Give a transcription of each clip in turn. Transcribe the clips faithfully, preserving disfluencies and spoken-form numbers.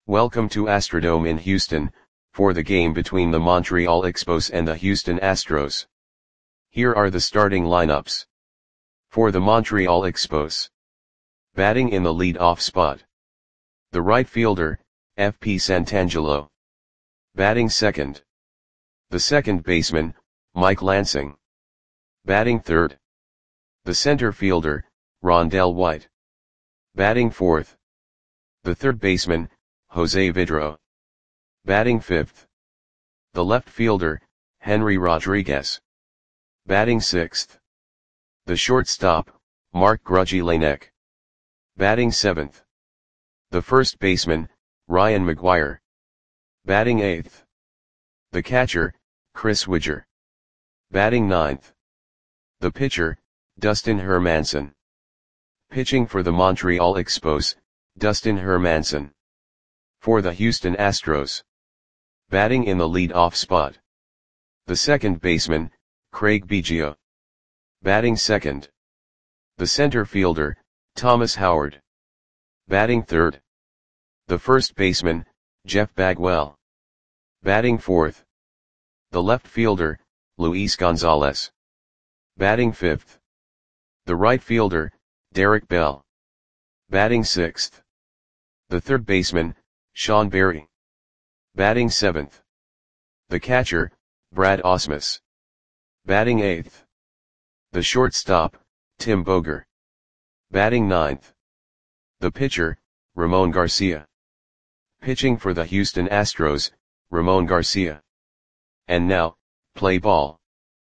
Welcome to Astrodome in Houston, for the game between the Montreal Expos and the Houston Astros. Here are the starting lineups. For the Montreal Expos. Batting in the lead-off spot. The right fielder, F P Santangelo. Batting second. The second baseman, Mike Lansing. Batting third. The center fielder, Rondell White. Batting fourth. The third baseman, Jose Vidro. Batting fifth. The left fielder, Henry Rodriguez. Batting sixth. The shortstop, Mark Grudzielanek. Batting seventh. The first baseman, Ryan McGuire. Batting eighth. The catcher, Chris Widger. Batting ninth. The pitcher, Dustin Hermanson. Pitching for the Montreal Expos, Dustin Hermanson. For the Houston Astros. Batting in the lead-off spot. The second baseman, Craig Biggio. Batting second. The center fielder, Thomas Howard. Batting third. The first baseman, Jeff Bagwell. Batting fourth. The left fielder, Luis Gonzalez. Batting fifth. The right fielder, Derek Bell. Batting sixth. The third baseman, Sean Berry. Batting seventh. The catcher, Brad Ausmus. Batting eighth. The shortstop, Tim Boger. Batting ninth. The pitcher, Ramon Garcia. Pitching for the Houston Astros, Ramon Garcia. And now, play ball.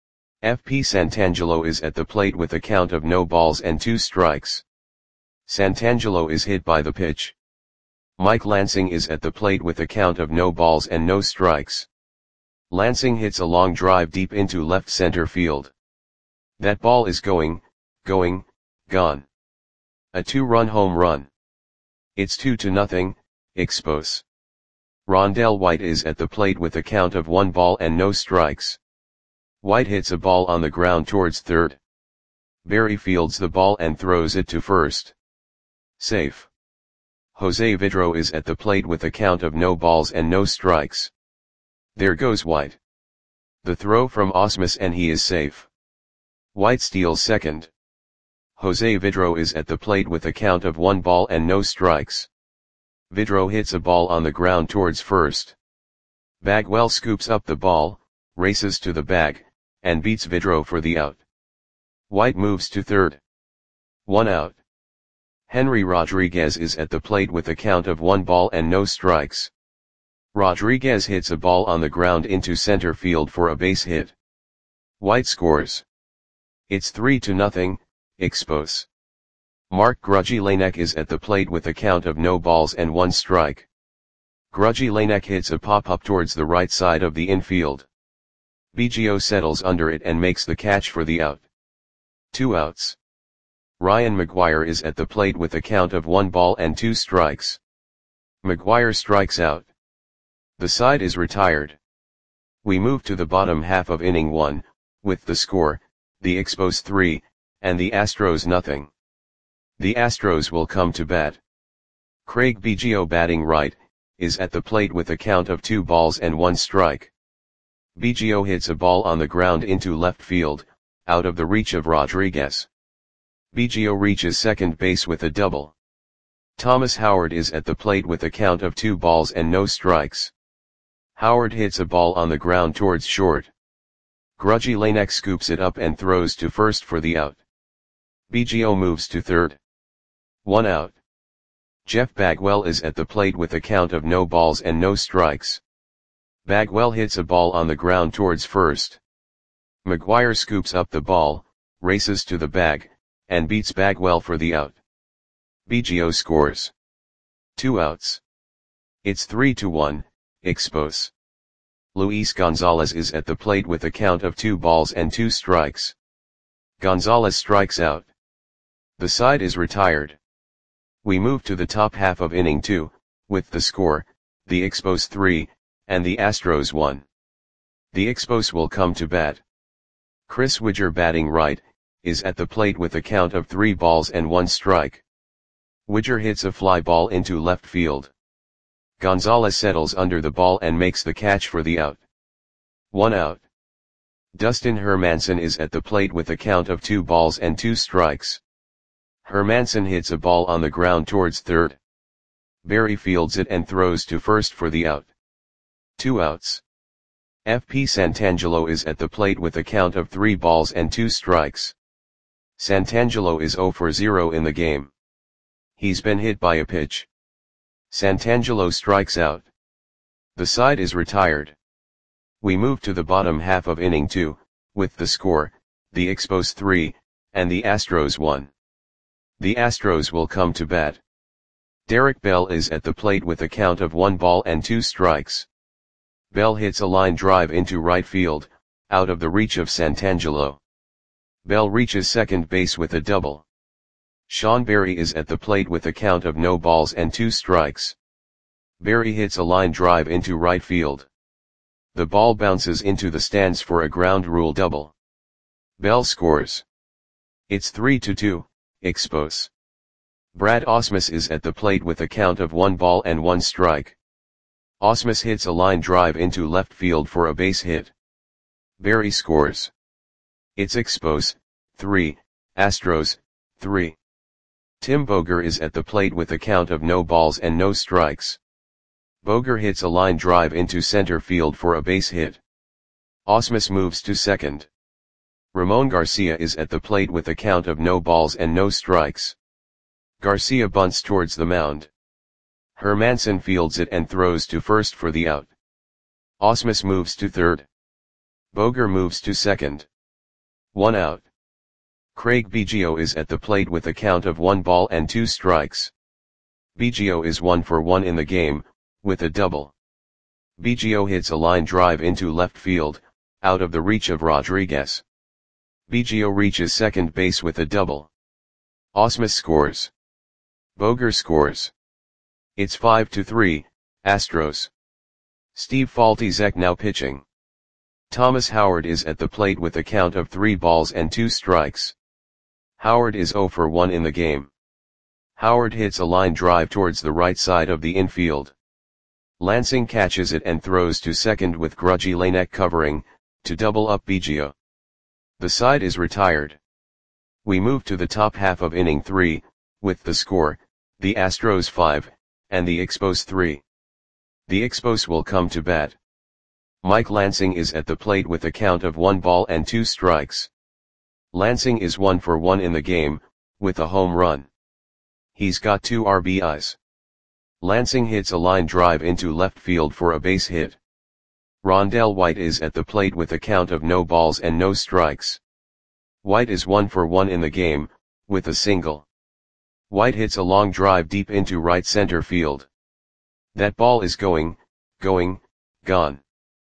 F P Santangelo is at the plate with a count of no balls and two strikes. Santangelo is hit by the pitch. Mike Lansing is at the plate with a count of no balls and no strikes. Lansing hits a long drive deep into left center field. That ball is going, going, gone. A two-run home run. It's two to nothing, Expos. Rondell White is at the plate with a count of one ball and no strikes. White hits a ball on the ground towards third. Berry fields the ball and throws it to first. Safe. Jose Vidro is at the plate with a count of no balls and no strikes. There goes White. The throw from Ausmus and he is safe. White steals second. Jose Vidro is at the plate with a count of one ball and no strikes. Vidro hits a ball on the ground towards first. Bagwell scoops up the ball, races to the bag, and beats Vidro for the out. White moves to third. One out. Henry Rodriguez is at the plate with a count of one ball and no strikes. Rodriguez hits a ball on the ground into center field for a base hit. White scores. It's three to nothing, Expos. Mark Grudzielanek is at the plate with a count of no balls and one strike. Grudzielanek hits a pop-up towards the right side of the infield. Biggio settles under it and makes the catch for the out. Two outs. Ryan McGuire is at the plate with a count of one ball and two strikes. McGuire strikes out. The side is retired. We move to the bottom half of inning one, with the score, the Expos three, and the Astros nothing. The Astros will come to bat. Craig Biggio batting right, is at the plate with a count of two balls and one strike. Biggio hits a ball on the ground into left field, out of the reach of Rodriguez. Biggio reaches second base with a double. Thomas Howard is at the plate with a count of two balls and no strikes. Howard hits a ball on the ground towards short. Grudzielanek scoops it up and throws to first for the out. Biggio moves to third. One out. Jeff Bagwell is at the plate with a count of no balls and no strikes. Bagwell hits a ball on the ground towards first. McGuire scoops up the ball, races to the bag, and beats Bagwell for the out. Biggio scores. Two outs. It's three to one, Expos. Luis Gonzalez is at the plate with a count of two balls and two strikes. Gonzalez strikes out. The side is retired. We move to the top half of inning two, with the score, the Expos three, and the Astros one. The Expos will come to bat. Chris Widger batting right, is at the plate with a count of three balls and one strike. Widger hits a fly ball into left field. Gonzalez settles under the ball and makes the catch for the out. One out. Dustin Hermanson is at the plate with a count of two balls and two strikes. Hermanson hits a ball on the ground towards third. Barry fields it and throws to first for the out. Two outs. F P Santangelo is at the plate with a count of three balls and two strikes. Santangelo is zero for zero in the game. He's been hit by a pitch. Santangelo strikes out. The side is retired. We move to the bottom half of inning two, with the score, the Expos three, and the Astros one. The Astros will come to bat. Derek Bell is at the plate with a count of one ball and two strikes. Bell hits a line drive into right field, out of the reach of Santangelo. Bell reaches second base with a double. Sean Berry is at the plate with a count of no balls and two strikes. Berry hits a line drive into right field. The ball bounces into the stands for a ground rule double. Bell scores. It's three to two, Expos. Brad Ausmus is at the plate with a count of one ball and one strike. Ausmus hits a line drive into left field for a base hit. Berry scores. It's Expos, three, Astros, three. Tim Boger is at the plate with a count of no balls and no strikes. Boger hits a line drive into center field for a base hit. Ausmus moves to second. Ramon Garcia is at the plate with a count of no balls and no strikes. Garcia bunts towards the mound. Hermanson fields it and throws to first for the out. Ausmus moves to third. Boger moves to second. One out. Craig Biggio is at the plate with a count of one ball and two strikes. Biggio is one for one in the game, with a double. Biggio hits a line drive into left field, out of the reach of Rodriguez. Biggio reaches second base with a double. Ausmus scores. Boger scores. It's five to three, Astros. Steve Faltizek now pitching. Thomas Howard is at the plate with a count of three balls and two strikes. Howard is zero for one in the game. Howard hits a line drive towards the right side of the infield. Lansing catches it and throws to second with Grudgy Lanek covering, to double up Biggio. The side is retired. We move to the top half of inning three, with the score, the Astros five, and the Expos three. The Expos will come to bat. Mike Lansing is at the plate with a count of one ball and two strikes. Lansing is one for one in the game, with a home run. He's got two R B Is. Lansing hits a line drive into left field for a base hit. Rondell White is at the plate with a count of no balls and no strikes. White is one for one in the game, with a single. White hits a long drive deep into right center field. That ball is going, going, gone.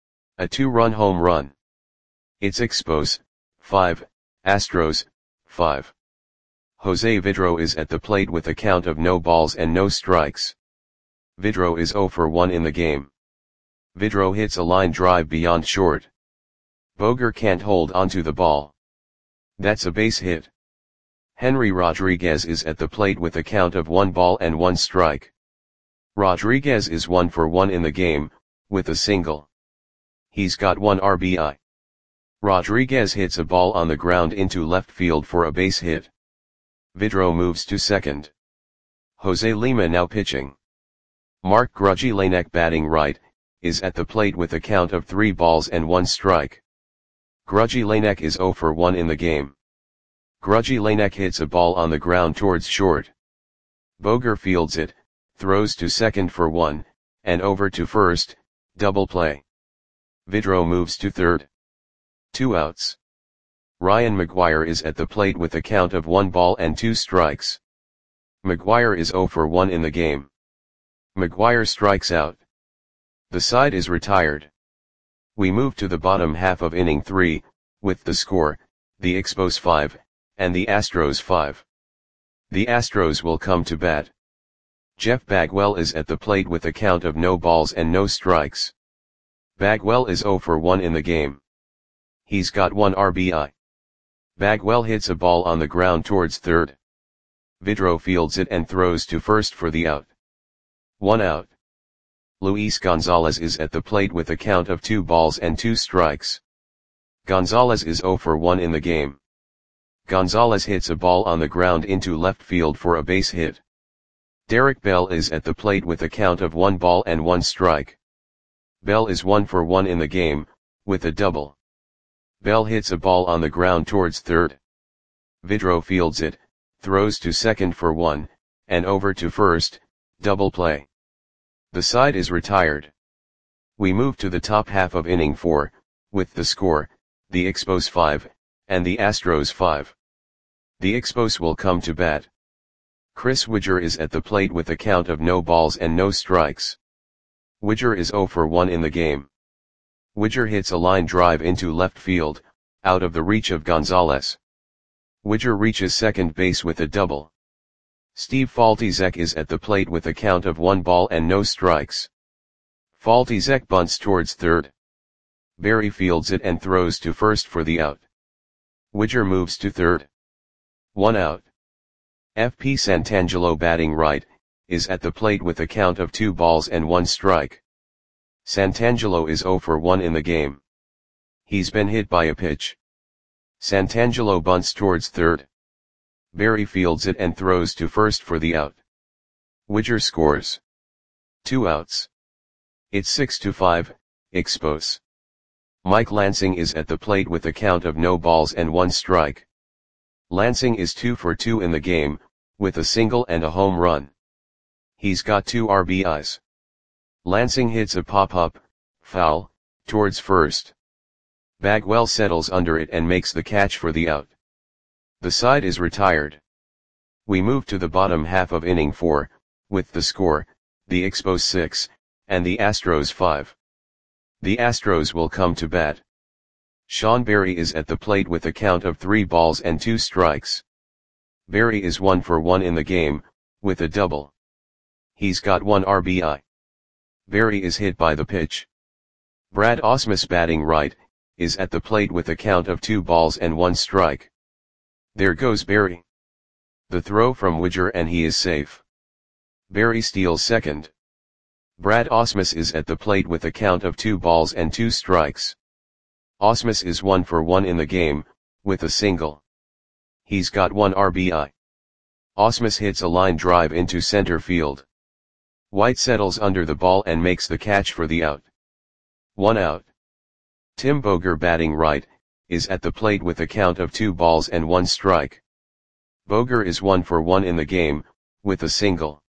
A two-run home run. It's Expos, five, Astros, five. Jose Vidro is at the plate with a count of no balls and no strikes. Vidro is zero for one in the game. Vidro hits a line drive beyond short. Boger can't hold onto the ball. That's a base hit. Henry Rodriguez is at the plate with a count of one ball and one strike. Rodriguez is one for one in the game, with a single. He's got one R B I. Rodriguez hits a ball on the ground into left field for a base hit. Vidro moves to second. Jose Lima now pitching. Mark Grudgy Lanek batting right, is at the plate with a count of three balls and one strike. Grudgy Lanek is zero for one in the game. Grudgy Lanek hits a ball on the ground towards short. Boger fields it, throws to second for one, and over to first, double play. Vidro moves to third. Two outs. Ryan McGuire is at the plate with a count of one ball and two strikes. McGuire is zero for one in the game. McGuire strikes out. The side is retired. We move to the bottom half of inning three, with the score, the Expos five, and the Astros five. The Astros will come to bat. Jeff Bagwell is at the plate with a count of no balls and no strikes. Bagwell is zero for one in the game. He's got one R B I. Bagwell hits a ball on the ground towards third. Vidro fields it and throws to first for the out. One out. Luis Gonzalez is at the plate with a count of two balls and two strikes. Gonzalez is zero for one in the game. Gonzalez hits a ball on the ground into left field for a base hit. Derek Bell is at the plate with a count of one ball and one strike. Bell is one for one in the game, with a double. Bell hits a ball on the ground towards third. Vidro fields it, throws to second for one, and over to first, double play. The side is retired. We move to the top half of inning four, with the score, the Expos five, and the Astros five. The Expos will come to bat. Chris Widger is at the plate with a count of no balls and no strikes. Widger is zero for one in the game. Widger hits a line drive into left field, out of the reach of Gonzalez. Widger reaches second base with a double. Steve Faltizek is at the plate with a count of one ball and no strikes. Faltizek bunts towards third. Berry fields it and throws to first for the out. Widger moves to third. One out. F P Santangelo, batting right, is at the plate with a count of two balls and one strike. Santangelo is zero for one in the game. He's been hit by a pitch. Santangelo bunts towards third. Berry fields it and throws to first for the out. Widger scores. Two outs. It's six to five, Expos. Mike Lansing is at the plate with a count of no balls and one strike. Lansing is two for two in the game, with a single and a home run. He's got two R B Is. Lansing hits a pop-up, foul, towards first. Bagwell settles under it and makes the catch for the out. The side is retired. We move to the bottom half of inning four, with the score, the Expos six, and the Astros five. The Astros will come to bat. Sean Berry is at the plate with a count of three balls and two strikes. Berry is one for one in the game, with a double. He's got one R B I. Berry is hit by the pitch. Brad Ausmus, batting right, is at the plate with a count of two balls and one strike. There goes Berry. The throw from Widger and he is safe. Berry steals second. Brad Ausmus is at the plate with a count of two balls and two strikes. Ausmus is one for one in the game, with a single. He's got one R B I. Ausmus hits a line drive into center field. White settles under the ball and makes the catch for the out. One out. Tim Boger, batting right, is at the plate with a count of two balls and one strike. Boger is one for one in the game, with a single.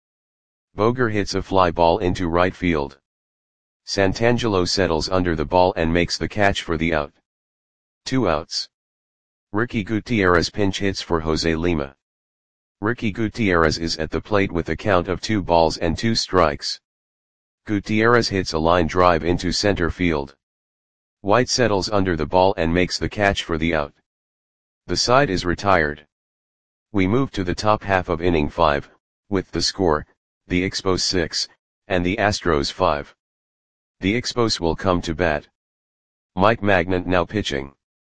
Boger hits a fly ball into right field. Santangelo settles under the ball and makes the catch for the out. Two outs. Ricky Gutierrez pinch hits for Jose Lima. Ricky Gutierrez is at the plate with a count of two balls and two strikes. Gutierrez hits a line drive into center field. White settles under the ball and makes the catch for the out. The side is retired. We move to the top half of inning five, with the score, the Expos six, and the Astros five. The Expos will come to bat. Mike Magnant now pitching.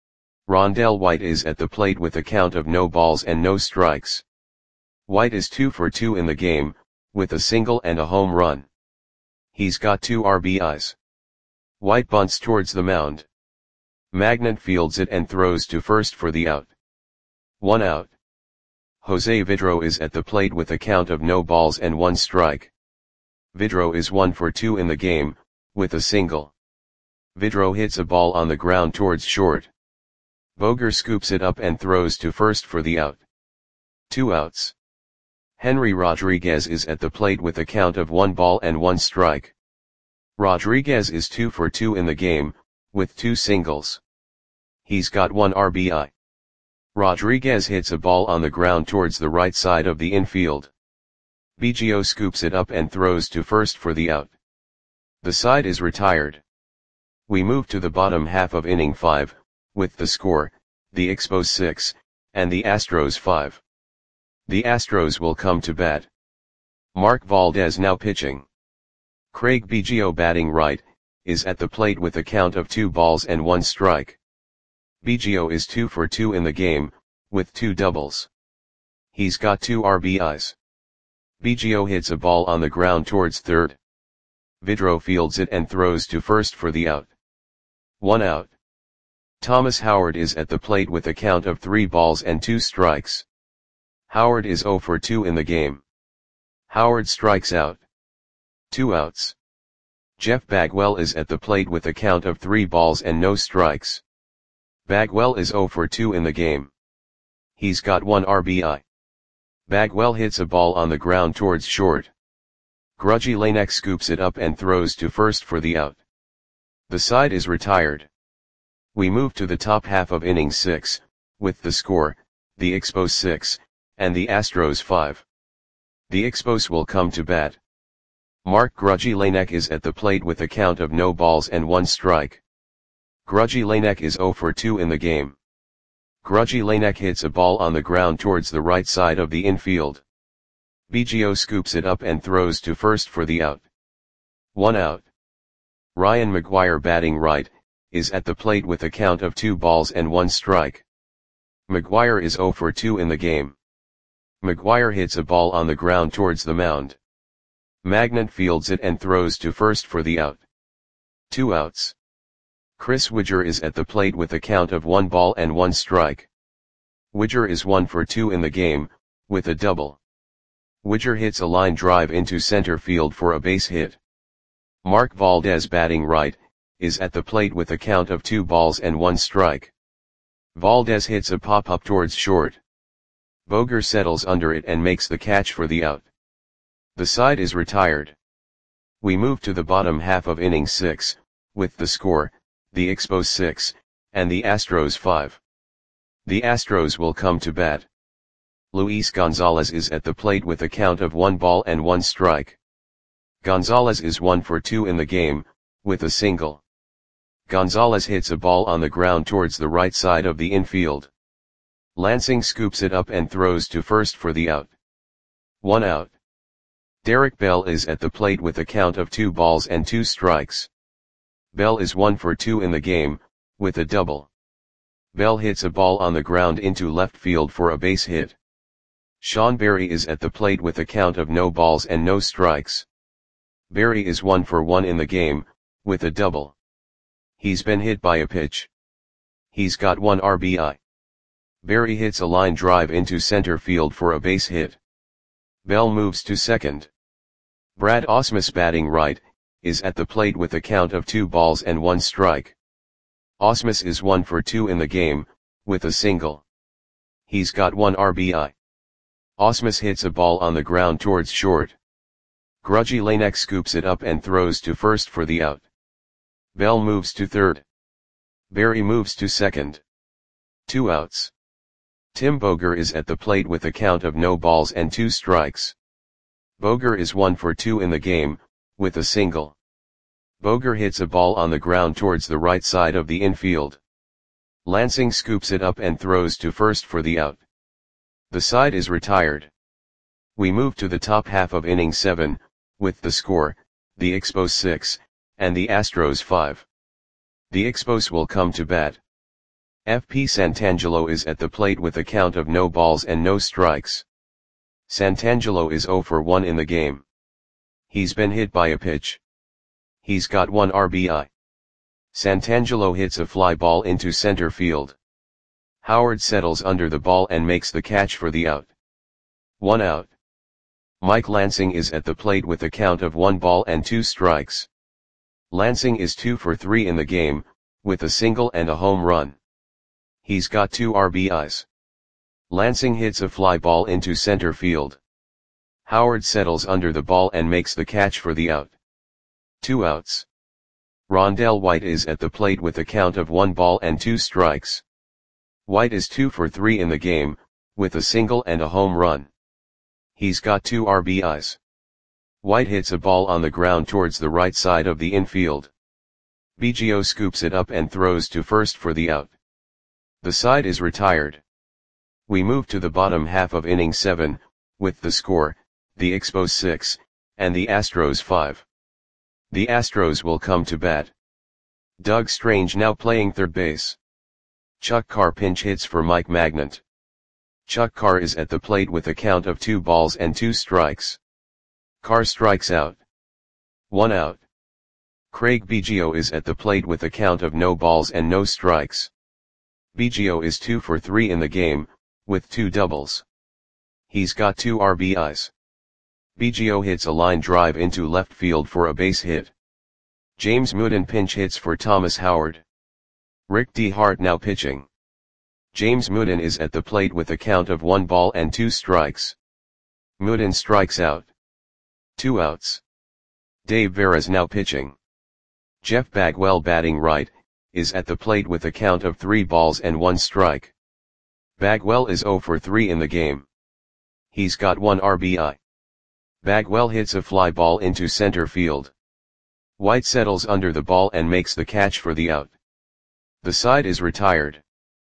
Rondell White is at the plate with a count of no balls and no strikes. White is two for two in the game, with a single and a home run. He's got two R B Is. White bunts towards the mound. Magnant fields it and throws to first for the out. One out. Jose Vidro is at the plate with a count of no balls and one strike. Vidro is one for two in the game, with a single. Vidro hits a ball on the ground towards short. Boger scoops it up and throws to first for the out. Two outs. Henry Rodriguez is at the plate with a count of one ball and one strike. Rodriguez is two for two in the game, with two singles. He's got one R B I. Rodriguez hits a ball on the ground towards the right side of the infield. Biggio scoops it up and throws to first for the out. The side is retired. We move to the bottom half of inning five, with the score, the Expos six, and the Astros five. The Astros will come to bat. Mark Valdez now pitching. Craig Biggio, batting right, is at the plate with a count of two balls and one strike. Biggio is two for two in the game, with two doubles. He's got two R B Is. Biggio hits a ball on the ground towards third. Vidro fields it and throws to first for the out. One out. Thomas Howard is at the plate with a count of three balls and two strikes. Howard is zero for two in the game. Howard strikes out. Two outs. Jeff Bagwell is at the plate with a count of three balls and no strikes. Bagwell is zero for two in the game. He's got one R B I. Bagwell hits a ball on the ground towards short. Grudgy Lanek scoops it up and throws to first for the out. The side is retired. We move to the top half of inning six, with the score, the Expos six, and the Astros five. The Expos will come to bat. Mark Grudgy Lanek is at the plate with a count of no balls and one strike. Grudgy Lanek is zero for two in the game. Grudgy Lanek hits a ball on the ground towards the right side of the infield. Biggio scoops it up and throws to first for the out. One out. Ryan McGuire, batting right, is at the plate with a count of two balls and one strike. McGuire is zero for two in the game. McGuire hits a ball on the ground towards the mound. Magnant fields it and throws to first for the out. Two outs. Chris Widger is at the plate with a count of one ball and one strike. Widger is one for two in the game, with a double. Widger hits a line drive into center field for a base hit. Mark Valdez, batting right, is at the plate with a count of two balls and one strike. Valdez hits a pop-up towards short. Boger settles under it and makes the catch for the out. The side is retired. We move to the bottom half of inning six, with the score, the Expos six, and the Astros five. The Astros will come to bat. Luis Gonzalez is at the plate with a count of one ball and one strike. Gonzalez is one for two in the game, with a single. Gonzalez hits a ball on the ground towards the right side of the infield. Lansing scoops it up and throws to first for the out. One out. Derek Bell is at the plate with a count of two balls and two strikes. Bell is one for two in the game, with a double. Bell hits a ball on the ground into left field for a base hit. Sean Berry is at the plate with a count of no balls and no strikes. Berry is one for one in the game, with a double. He's been hit by a pitch. He's got one R B I. Berry hits a line drive into center field for a base hit. Bell moves to second. Brad Ausmus, batting right, is at the plate with a count of two balls and one strike. Ausmus is one for two in the game, with a single. He's got one R B I. Ausmus hits a ball on the ground towards short. Grudgy Lanek scoops it up and throws to first for the out. Bell moves to third. Berry moves to second. Two outs. Tim Boger is at the plate with a count of no balls and two strikes. Boger is one for two in the game, with a single. Boger hits a ball on the ground towards the right side of the infield. Lansing scoops it up and throws to first for the out. The side is retired. We move to the top half of inning seven, with the score, the Expos six, and the Astros five. The Expos will come to bat. F P Santangelo is at the plate with a count of no balls and no strikes. Santangelo is zero for one in the game. He's been hit by a pitch. He's got one R B I. Santangelo hits a fly ball into center field. Howard settles under the ball and makes the catch for the out. One out. Mike Lansing is at the plate with a count of one ball and two strikes. Lansing is two for three in the game, with a single and a home run. He's got two R B Is. Lansing hits a fly ball into center field. Howard settles under the ball and makes the catch for the out. Two outs. Rondell White is at the plate with a count of one ball and two strikes. White is two for three in the game, with a single and a home run. He's got two R B Is. White hits a ball on the ground towards the right side of the infield. Biggio scoops it up and throws to first for the out. The side is retired. We move to the bottom half of inning seven, with the score, the Expos six, and the Astros five. The Astros will come to bat. Doug Strange now playing third base. Chuck Carr pinch hits for Mike Magnant. Chuck Carr is at the plate with a count of two balls and two strikes. Carr strikes out. One out. Craig Biggio is at the plate with a count of no balls and no strikes. Biggio is two for three in the game, with two doubles. He's got two R B Is. Biggio hits a line drive into left field for a base hit. James Mooden pinch hits for Thomas Howard. Rick DeHart now pitching. James Mooden is at the plate with a count of one ball and two strikes. Mooden strikes out. Two outs. Dave Veras now pitching. Jeff Bagwell batting right, is at the plate with a count of three balls and one strike. Bagwell is zero for three in the game. He's got one R B I. Bagwell hits a fly ball into center field. White settles under the ball and makes the catch for the out. The side is retired.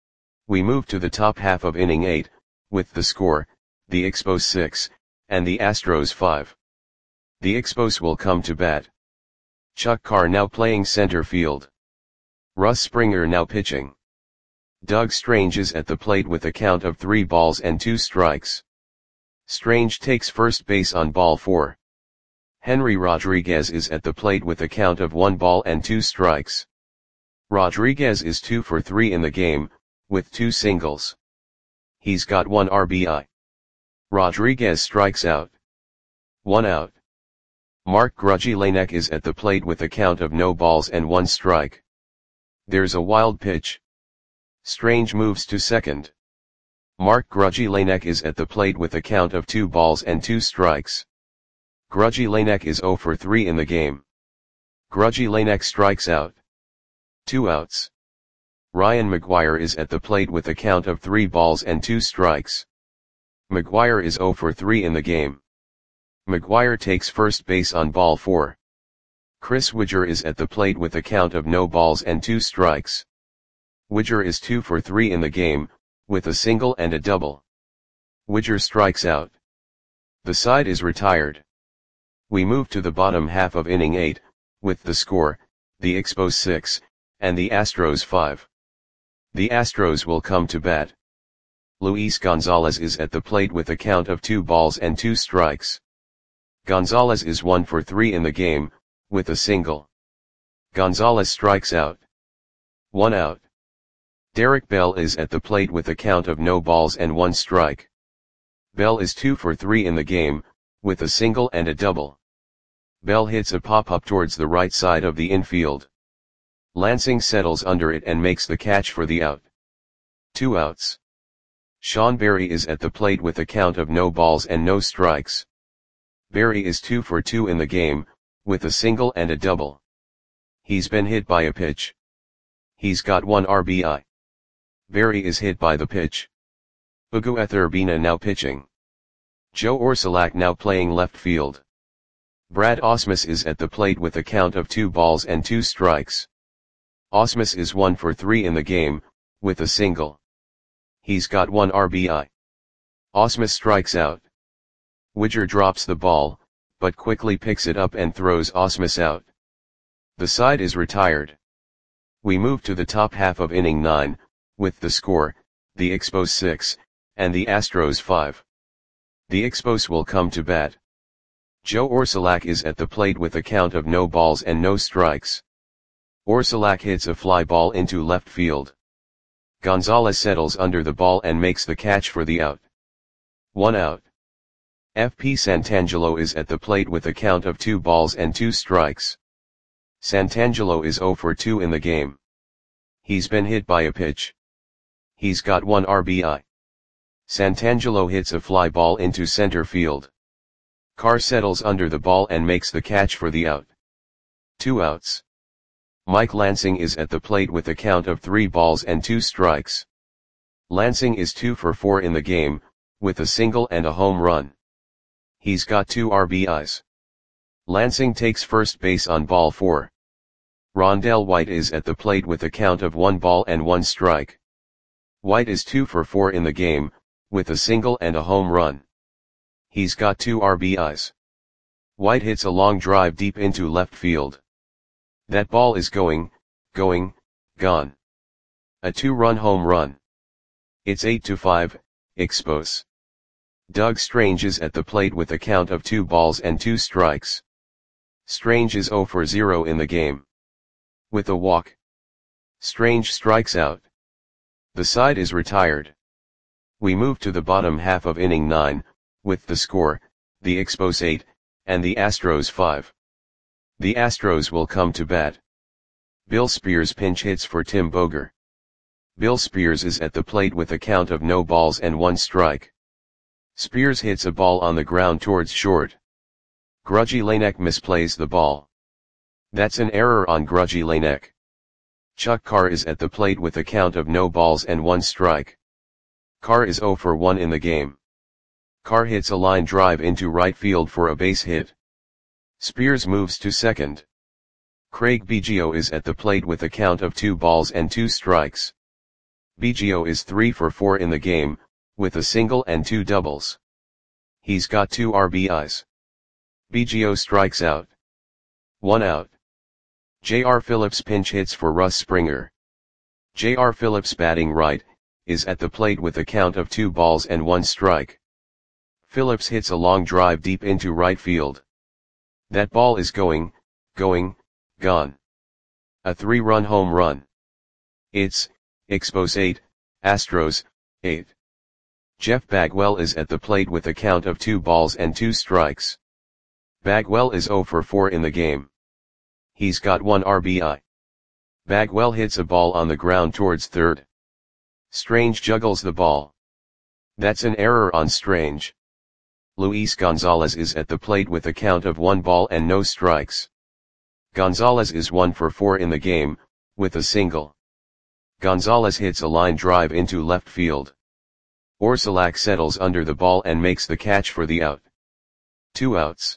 We move to the top half of inning eight, with the score, the Expos six, and the Astros five. The Expos will come to bat. Chuck Carr now playing center field. Russ Springer now pitching. Doug Strange is at the plate with a count of three balls and two strikes. Strange takes first base on ball four. Henry Rodriguez is at the plate with a count of one ball and two strikes. Rodriguez is two for three in the game, with two singles. He's got one R B I. Rodriguez strikes out. One out. Mark Grudzielanek is at the plate with a count of no balls and one strike. There's a wild pitch. Strange moves to second. Mark Grudzielanek is at the plate with a count of two balls and two strikes. Grudzielanek is zero for three in the game. Grudzielanek strikes out. Two outs. Ryan McGuire is at the plate with a count of three balls and two strikes. McGuire is zero for three in the game. McGuire takes first base on ball four. Chris Widger is at the plate with a count of no balls and two strikes. Widger is two for three in the game, with a single and a double. Widger strikes out. The side is retired. We move to the bottom half of inning eight, with the score, the Expos six, and the Astros five. The Astros will come to bat. Luis Gonzalez is at the plate with a count of two balls and two strikes. Gonzalez is one for three in the game, with a single. Gonzalez strikes out. One out. Derek Bell is at the plate with a count of no balls and one strike. Bell is two for three in the game, with a single and a double. Bell hits a pop-up towards the right side of the infield. Lansing settles under it and makes the catch for the out. Two outs. Sean Berry is at the plate with a count of no balls and no strikes. Berry is two for two in the game, with a single and a double. He's been hit by a pitch. He's got one R B I. Berry is hit by the pitch. Ugueth Urbina now pitching. Joe Orsulak now playing left field. Brad Ausmus is at the plate with a count of two balls and two strikes. Ausmus is one for three in the game, with a single. He's got one R B I. Ausmus strikes out. Widger drops the ball, but quickly picks it up and throws Ausmus out. The side is retired. We move to the top half of inning nine, with the score, the Expos six, and the Astros five. The Expos will come to bat. Joe Orsulak is at the plate with a count of no balls and no strikes. Orsulak hits a fly ball into left field. Gonzalez settles under the ball and makes the catch for the out. One out. F P Santangelo is at the plate with a count of two balls and two strikes. Santangelo is zero for two in the game. He's been hit by a pitch. He's got one R B I. Santangelo hits a fly ball into center field. Carr settles under the ball and makes the catch for the out. Two outs. Mike Lansing is at the plate with a count of three balls and two strikes. Lansing is two for four in the game, with a single and a home run. He's got two R B Is. Lansing takes first base on ball four. Rondell White is at the plate with a count of one ball and one strike. White is two for four in the game, with a single and a home run. He's got two R B Is. White hits a long drive deep into left field. That ball is going, going, gone. A two-run home run. It's eight to five, Expos. Doug Strange is at the plate with a count of two balls and two strikes. Strange is zero for zero in the game. With a walk, Strange strikes out. The side is retired. We move to the bottom half of inning nine, with the score, the Expos eight, and the Astros five. The Astros will come to bat. Bill Spears pinch hits for Tim Boger. Bill Spears is at the plate with a count of no balls and one strike. Spears hits a ball on the ground towards short. Grudgy Lanek misplays the ball. That's an error on Grudgy Lanek. Chuck Carr is at the plate with a count of no balls and one strike. Carr is zero for one in the game. Carr hits a line drive into right field for a base hit. Spears moves to second. Craig Biggio is at the plate with a count of two balls and two strikes. Biggio is three for four in the game, with a single and two doubles. He's got two R B Is. Biggio strikes out. One out. J R Phillips pinch hits for Russ Springer. J R Phillips, batting right, is at the plate with a count of two balls and one strike. Phillips hits a long drive deep into right field. That ball is going, going, gone. A three-run home run. It's Expos eight, Astros eight. Jeff Bagwell is at the plate with a count of two balls and two strikes. Bagwell is zero for four in the game. He's got one R B I. Bagwell hits a ball on the ground towards third. Strange juggles the ball. That's an error on Strange. Luis Gonzalez is at the plate with a count of one ball and no strikes. Gonzalez is one for four in the game, with a single. Gonzalez hits a line drive into left field. Orsulak settles under the ball and makes the catch for the out. Two outs.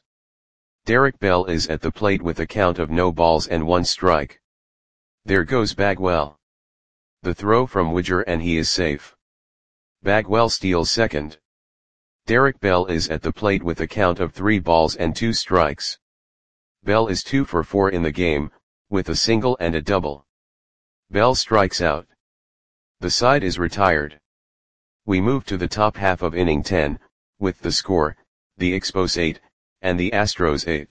Derek Bell is at the plate with a count of no balls and one strike. There goes Bagwell. The throw from Widger and he is safe. Bagwell steals second. Derek Bell is at the plate with a count of three balls and two strikes. Bell is two for four in the game, with a single and a double. Bell strikes out. The side is retired. We move to the top half of inning ten, with the score, the Expos eight, and the Astros eight.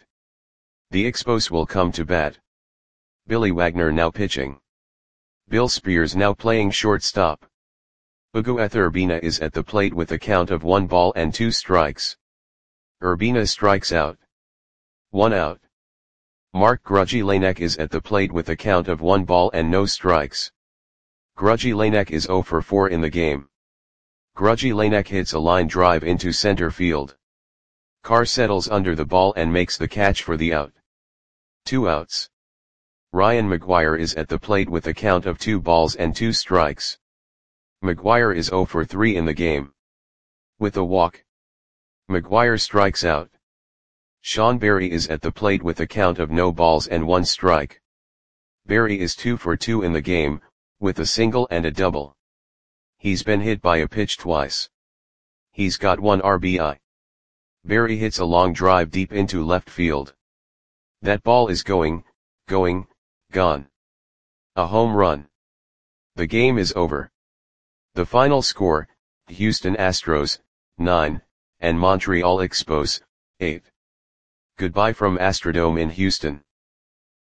The Expos will come to bat. Billy Wagner now pitching. Bill Spears now playing shortstop. Ugueth Urbina is at the plate with a count of one ball and two strikes. Urbina strikes out. One out. Mark Grudgy Lanek is at the plate with a count of one ball and no strikes. Grudgy Lanek is zero for four in the game. Grudgy Lanek hits a line drive into center field. Carr settles under the ball and makes the catch for the out. Two outs. Ryan McGuire is at the plate with a count of two balls and two strikes. McGuire is zero for three in the game. With a walk, McGuire strikes out. Sean Berry is at the plate with a count of no balls and one strike. Berry is two for two in the game, with a single and a double. He's been hit by a pitch twice. He's got one R B I. Berry hits a long drive deep into left field. That ball is going, going, gone. A home run. The game is over. The final score, Houston Astros, nine, and Montreal Expos, eight. Goodbye from Astrodome in Houston.